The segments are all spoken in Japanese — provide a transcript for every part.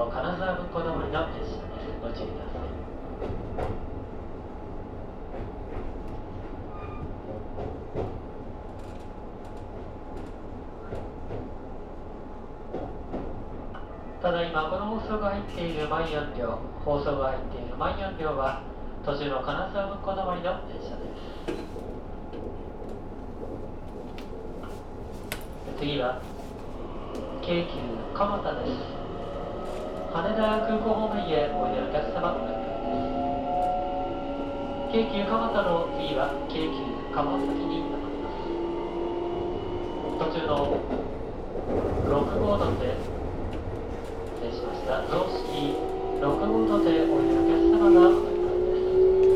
の金沢文庫通りの列車です。ご注意ください。ただいまこの放送が入っている満4両、放送が入っている満4両は途中の金沢文庫止まりの電車です。次は京急蒲田です。羽田空港方面へおいでのお客様お願いします。京急蒲田の次は京急川崎に停まります。途中の6号乗で失礼しました。雑式6号乗でおいでのお客様がお乗り換えです。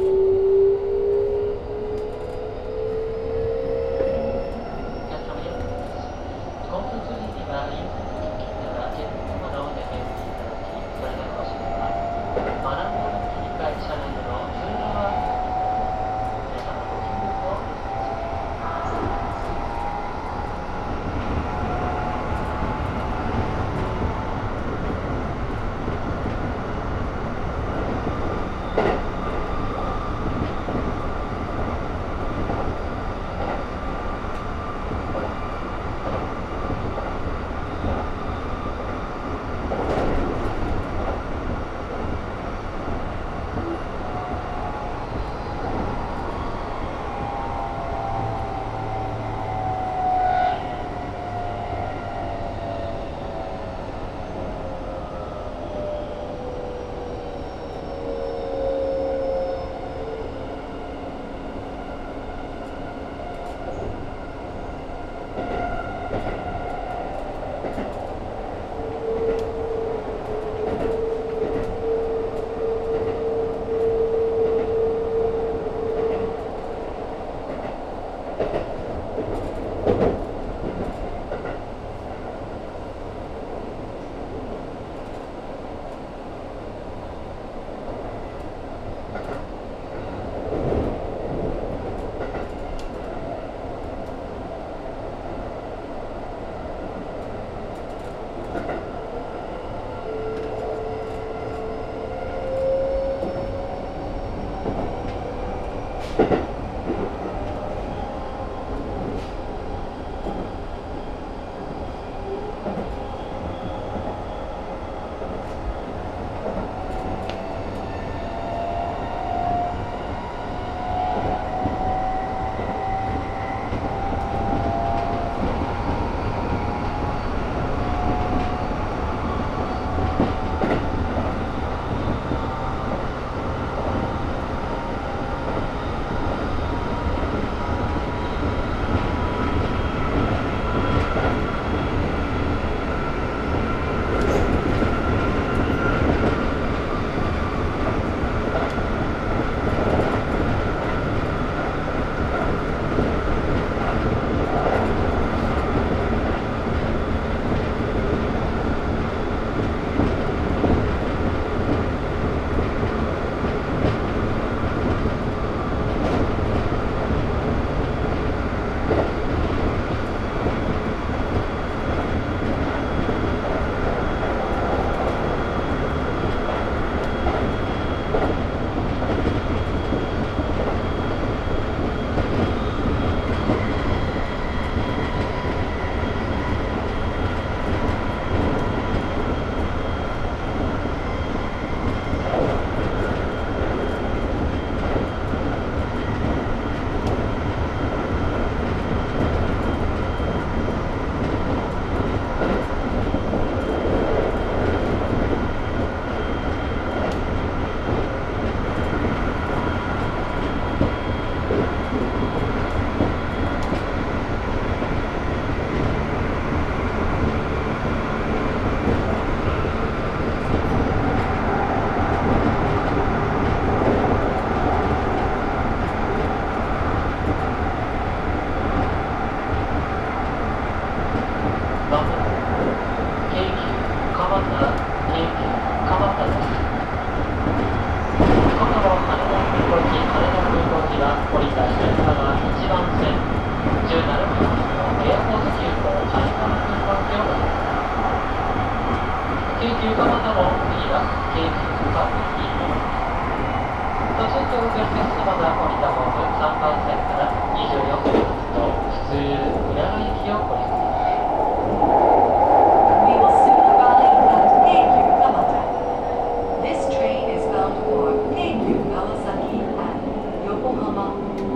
お客様にお願いします。交通通には優先的になら自分のものを寝ていただき、それでよろしければ学んだの切り替え車内での通路は皆様ご協力をお願いします。 京急川崎駅。途中でお客様が降りたホーム3番線から24分発の普通浦和行きをご利用ください。 We will soon arrive at Keikyu Kamata. This train is bound for Keikyu Kawasaki and Yokohama.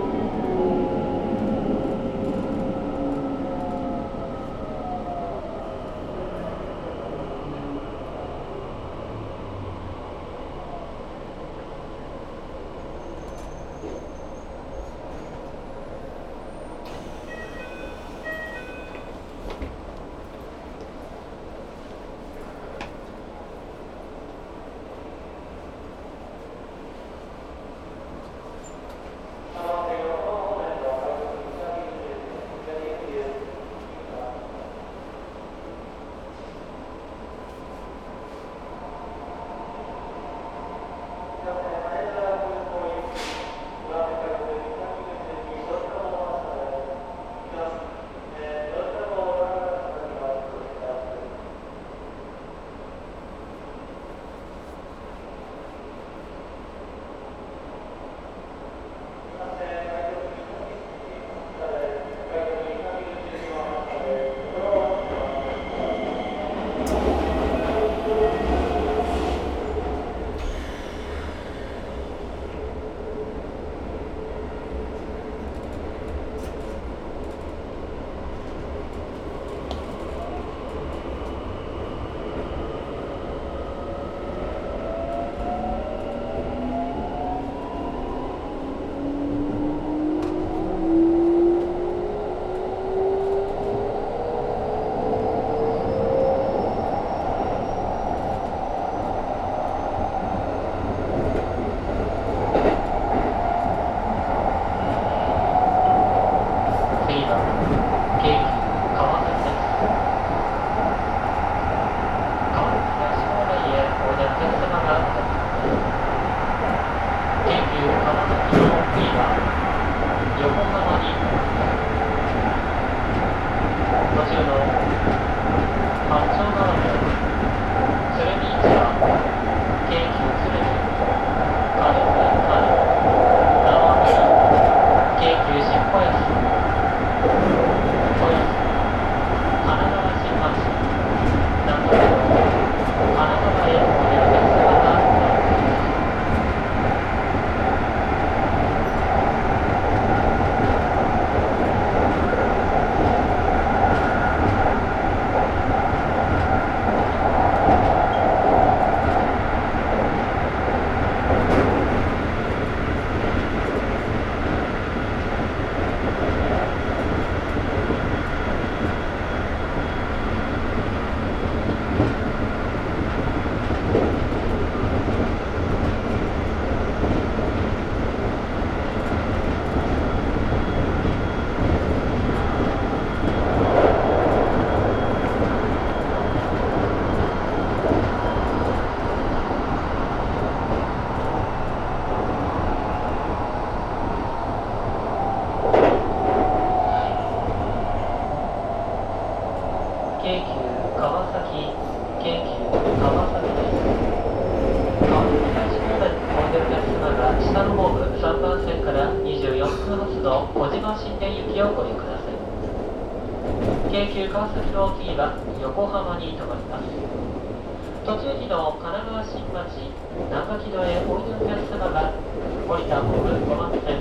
京急川崎の次は横浜に停まります。途中時の神奈川新町中木戸へおいでのお客様が降りたホーム5番線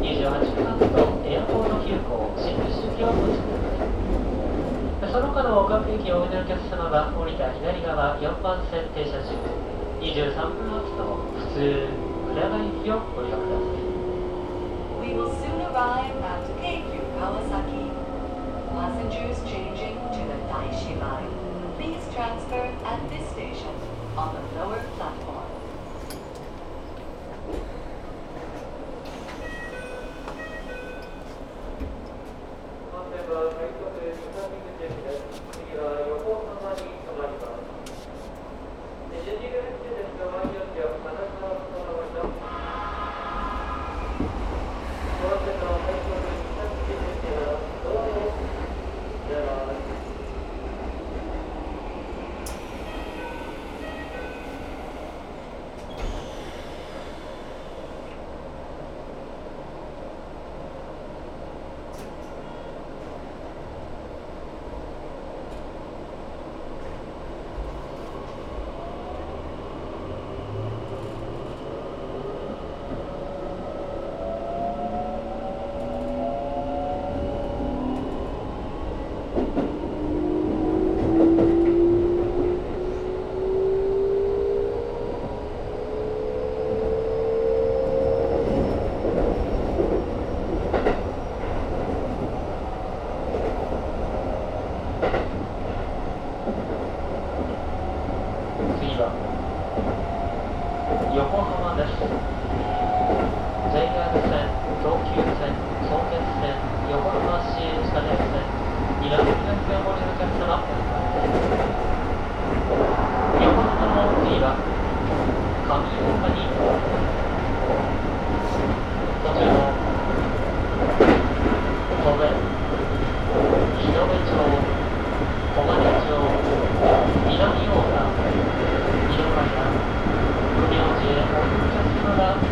28分発のエアポート急行新宿行をお待ちください。その他の各駅をおいでのお客様が降りた左側4番線停車中23分発の普通浦和行きをご利用ください。 We will soon arrive at Keikyu Kawasaki. Passengers changing to the Daishi line, please transfer at this station on the lower platform. 京横浜です。 JR 線、東急線、相鉄線、横浜市営地下鉄線、南東をご利用のお客様、お疲れです。横浜の次は上大岡に途中の戸部、日の出町、小金町、南大岡、井の頭、組王子へお入居するのがお疲れです。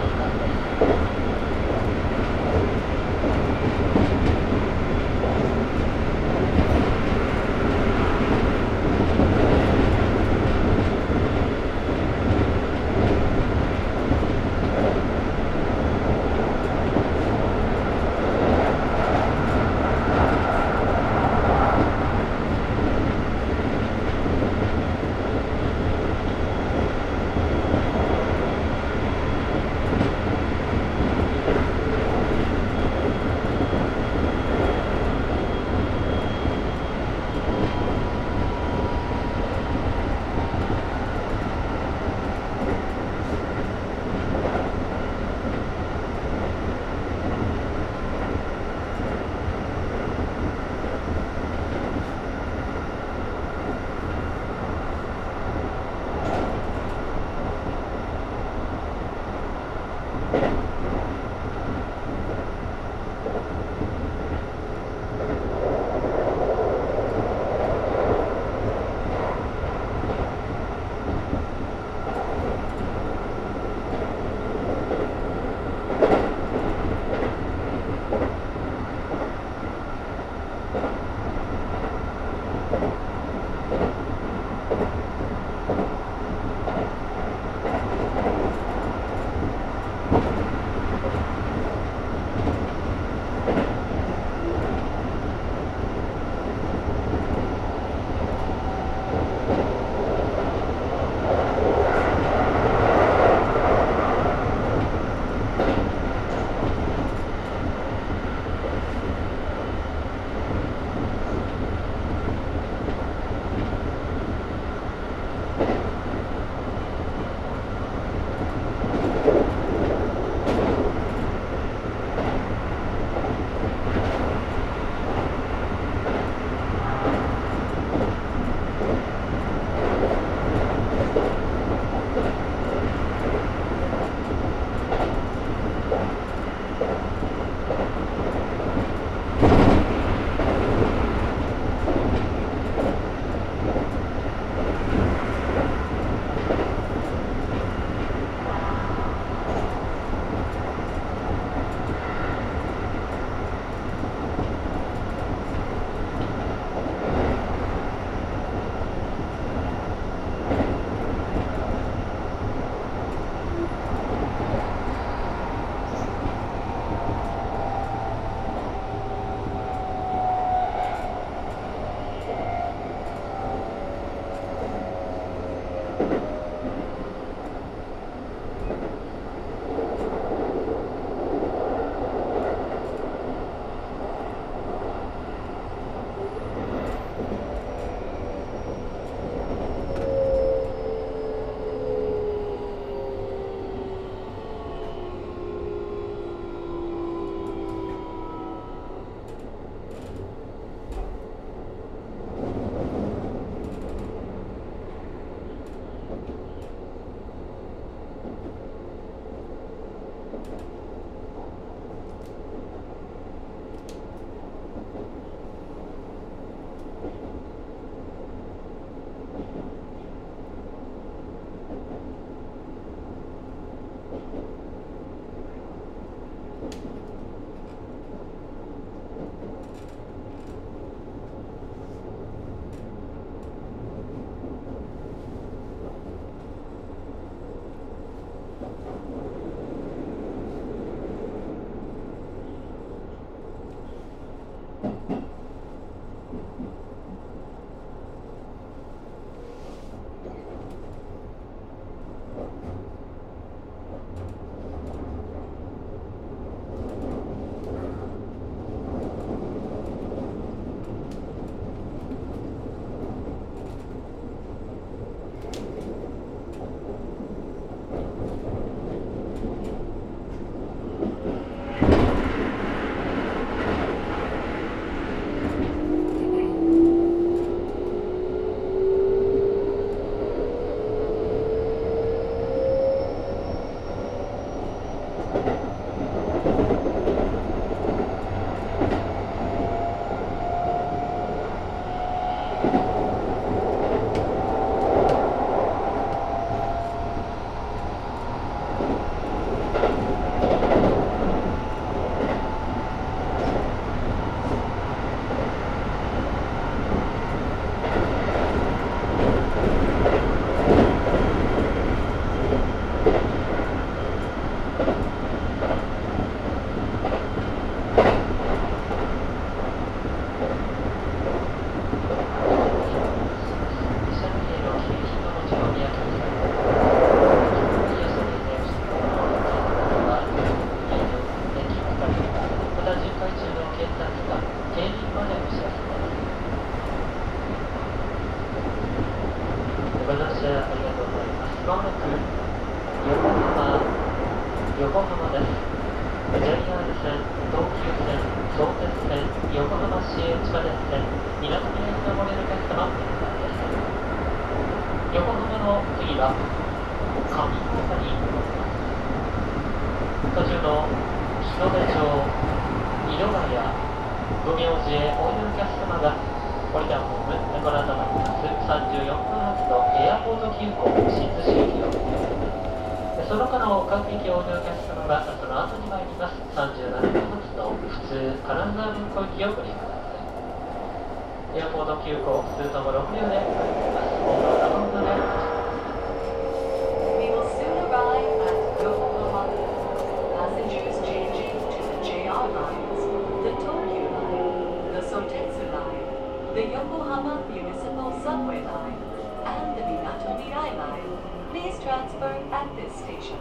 横浜です。JR 線、東急線、相鉄線、横浜市営地下鉄線、みなとみらいの乗れるお客様、お願いです。横浜の次は上大岡に乗ります。途中の日の出町、色ヶ谷、五明寺へおいでのお客様が降りたホーム、この後まいります34分発のエアポート急行新津市駅を、その他の各駅をおいでのお客様がその後に参ります37分発の普通金沢文庫駅をご利用ください。エアポート急行数とも6両で参ります。ホームの生運でお待ちください。 We will soon arrive at Yokohama. Passengers changing to the JR lines, the Tokyu Line, the Sotetsu Line, the Yokohama Municipal Subway Line, and the Minato Mirai Line. Please transfer at this station.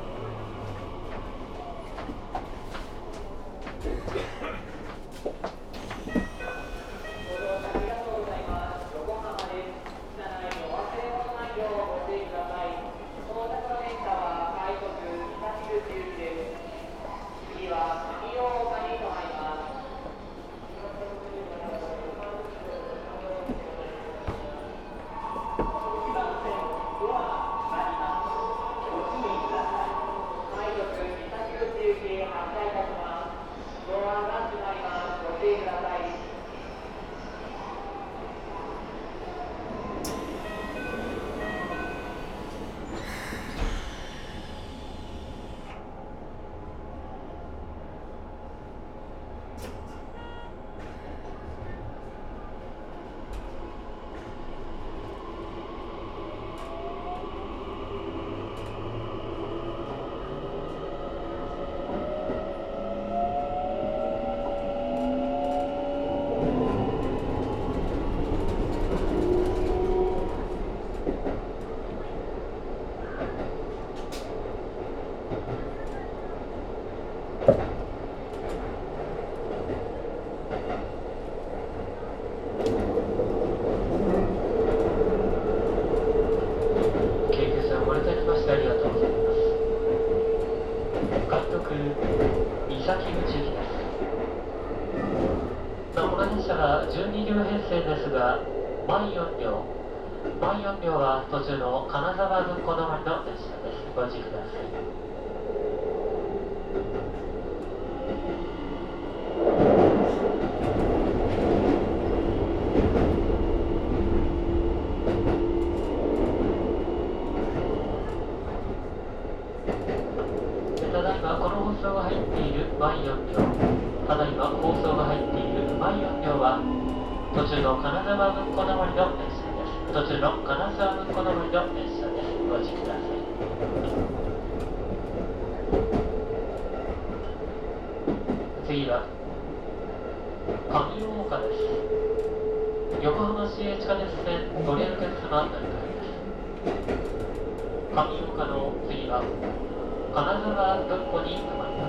12両編成ですが、満4両は途中の金沢文庫止まりの列車です。ご注意ください。ただいまこの放送が入っている満4両、ただいま放送が入っている満4両は途中の金沢文庫止まりの列車です。途中の金沢文庫止まりの列車です。ご注意ください。次は上大岡です。横浜市営地下鉄線ご利用のお客様乗り換えです。上大岡の次は金沢文庫に停まります。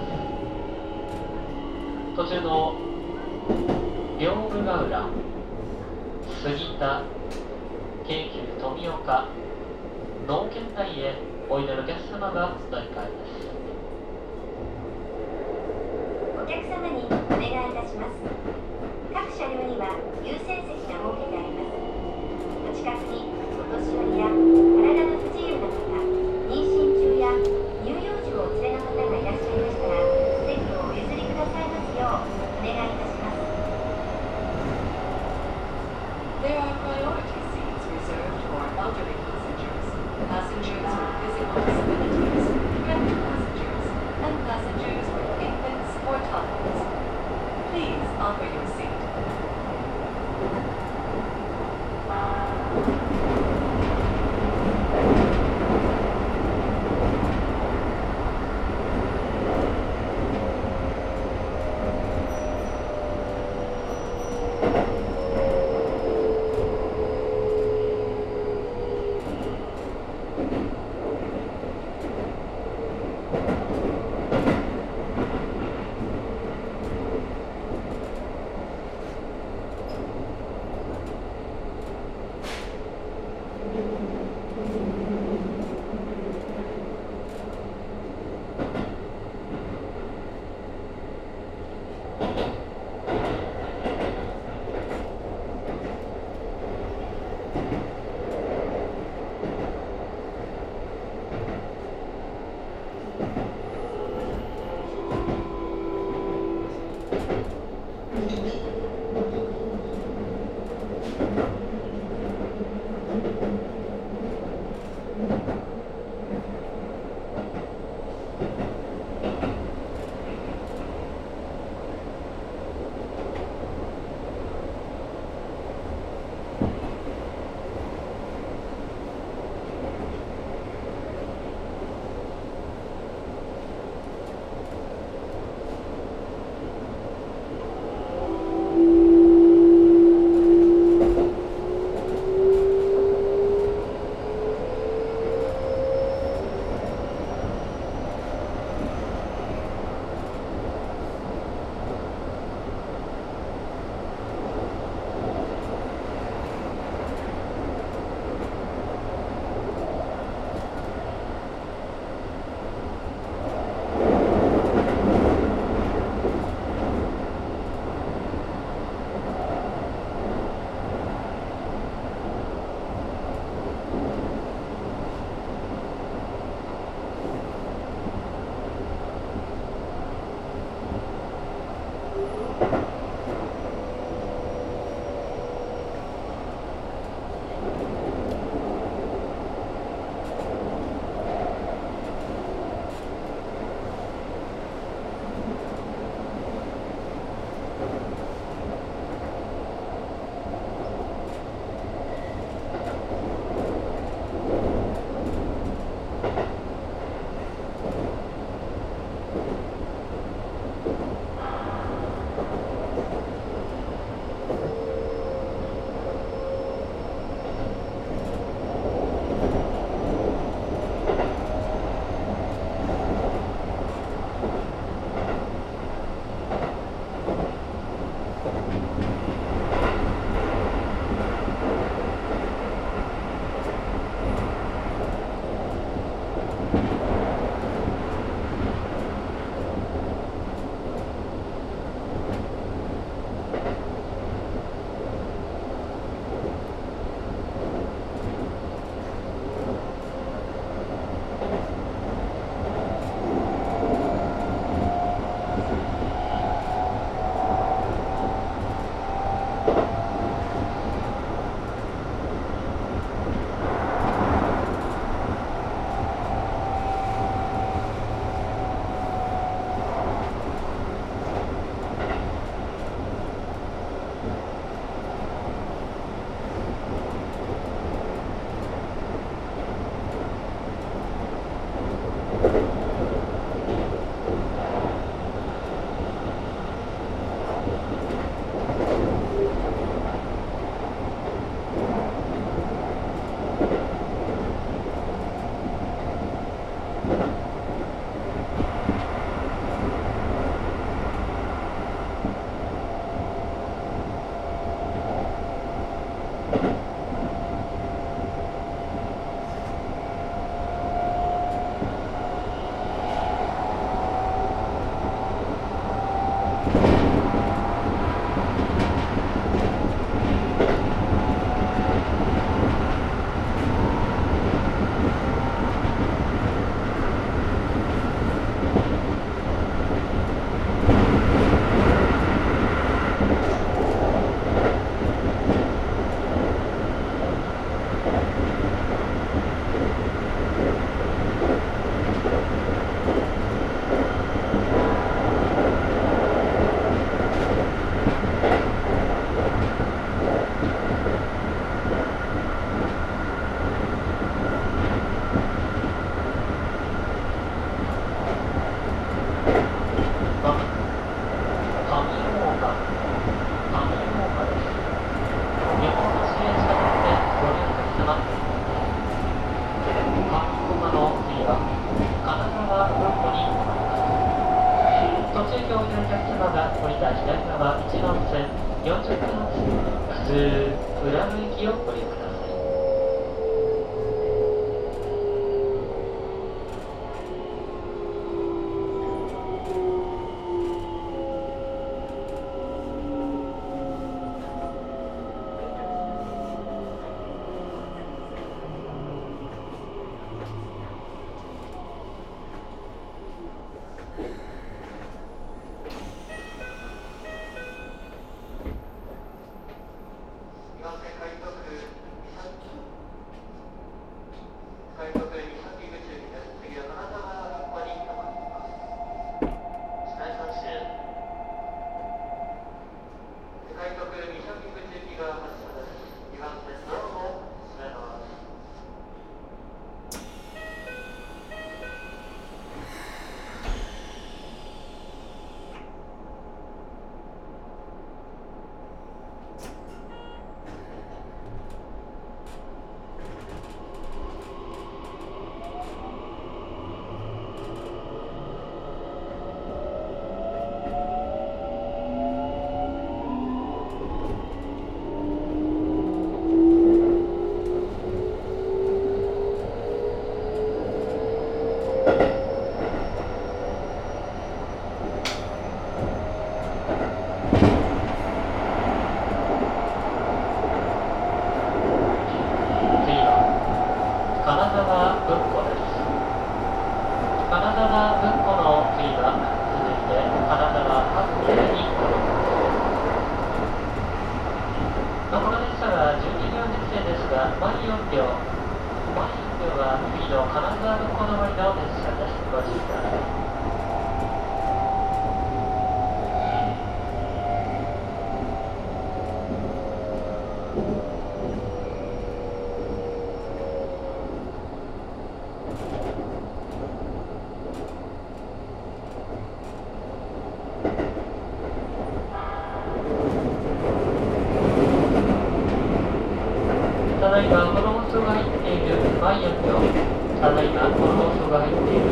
途中の屏風ヶ浦、杉田、京急富岡、能見台へおいでのお客様が乗り換えです。 お客様にお願いいたします。各車両には優先席が設けてあります。お近くにお年寄りや体の不自由な方、妊娠中や乳幼児をお連れの方がいらっしゃいましたら、席をお譲りくださいますようお願いいたします。 There are priority seats reserved for elderly passengers, passengers with physical disabilities, pregnant passengers, and passengers with infants or toddlers. Please offer your seat.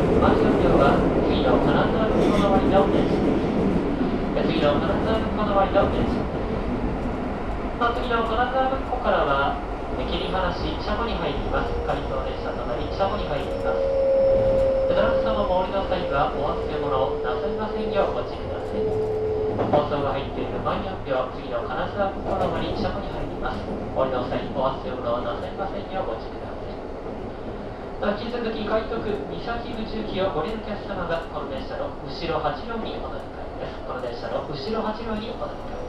満車料は次の金沢向こうの割の電車です。次の金沢向こうの割の電車です。次の金沢向こうからは切り離し車庫に入ります。回送電車となり車庫に入ります。ドラム様も降りの際はお忘れ物なさいませんようお待ちください。放送が入っている満4秒、次の金沢向こうの割車庫に入ります。降りの際お忘れ物なさいませんようお待ちください。引き続き快徳三崎宇宙機をご利用のお客様がこの電車の後ろ8両にお乗り換えです。この電車の後ろ8両にお乗り換えです。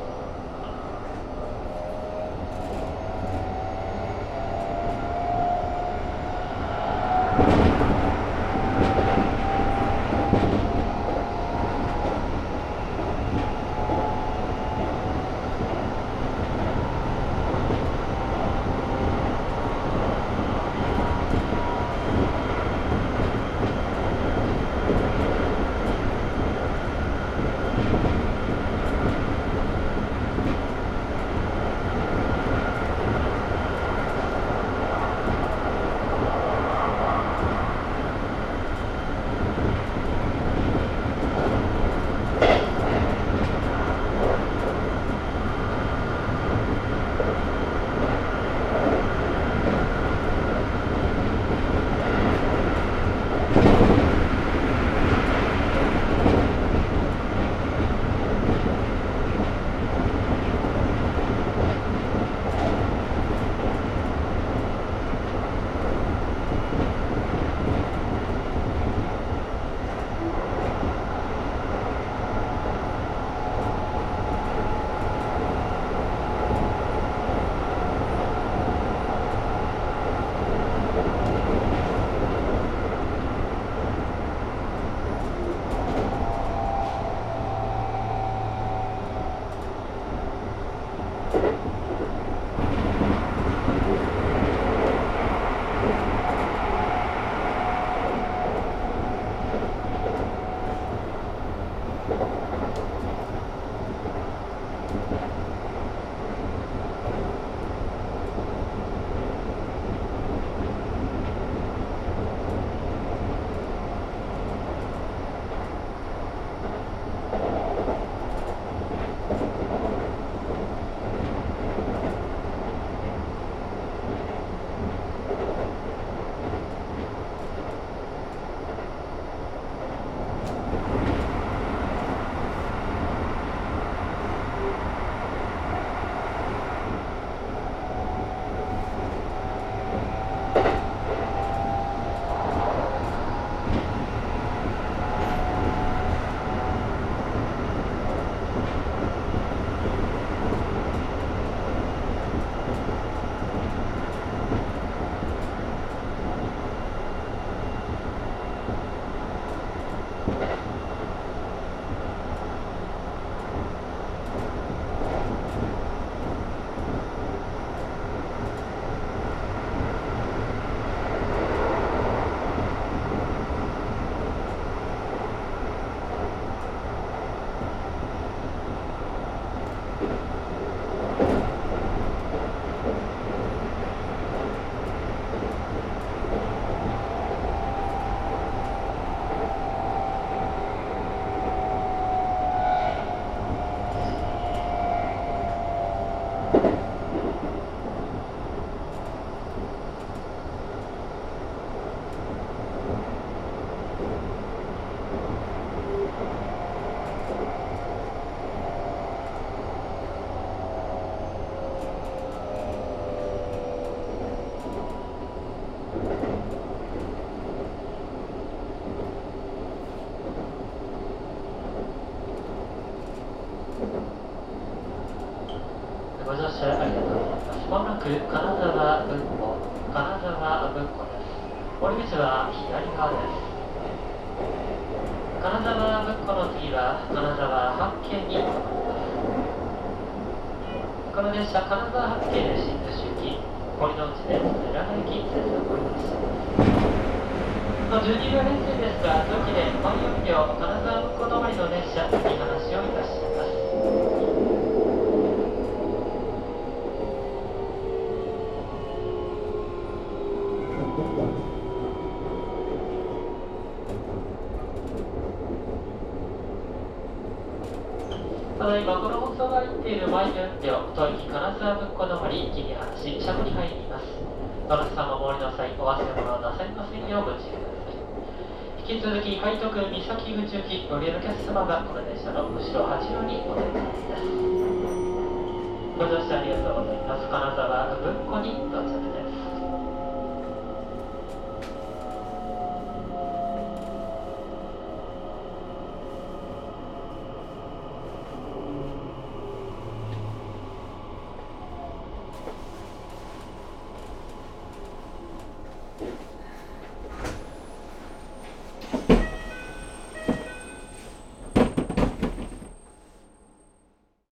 ご乗車ありがとうございます。まもなく金沢文庫です。折り口は左側です。金沢文庫の次は金沢八景に停まります。この電車、金沢八景で新津市行き、堀之内で世良駅接続をいたします。12両編成ですが、上記で満4両金沢文庫止まりの電車、見放しをいたします。 ただいまこの放送が入っている前運量東駅金沢文庫の森木に話し車庫に入ります。どなた様お降りの際お忘れ物をなさいませんようご注意ください。引き続き快特三崎口行きご利用のお客様がこの電車の後ろ8両にお出迎えです。ご乗車ありがとうございます。金沢文庫に到着です。